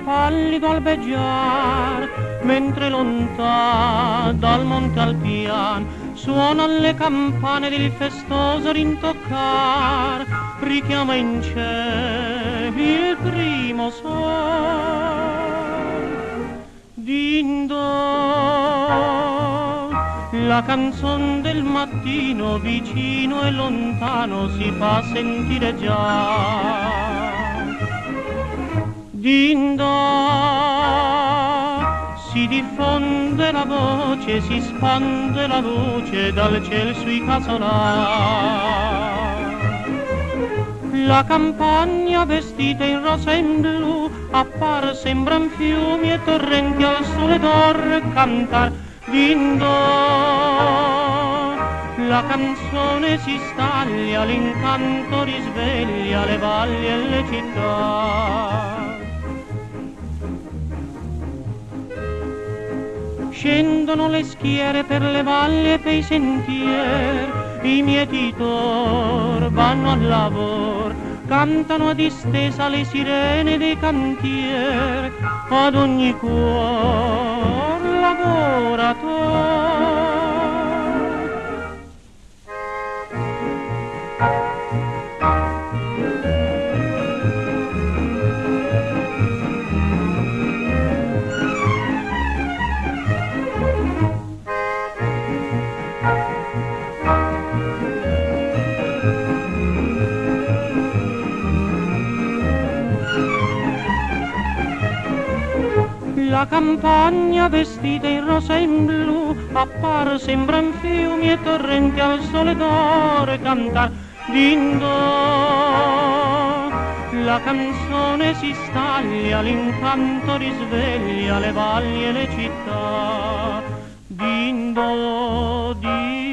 pallido albeggiar, mentre lontan dal monte Alpian suonan le campane del festoso rintoccar, richiama in cielo il primo sol. Din-don, la canzon del mattino vicino e lontano si fa sentire già. Din-don, si diffonde la voce, si spande la luce dal ciel sui casolari. La campagna vestita in rosa e in blu appare, sembran fiumi e torrenti al sole d'or cantar. Din-don, la canzone si staglia, l'incanto risveglia le valli e le città. Scendono le schiere per le valli e per i sentieri, i mietitor vanno al lavoro, cantano a distesa le sirene dei cantieri, ad ogni cuor lavoratore. La campagna vestita in rosa e in blu appare, sembran fiumi e torrenti al sole d'oro cantar. Din-don, la canzone si staglia, l'incanto risveglia le valli e le città. Din-don, din-don.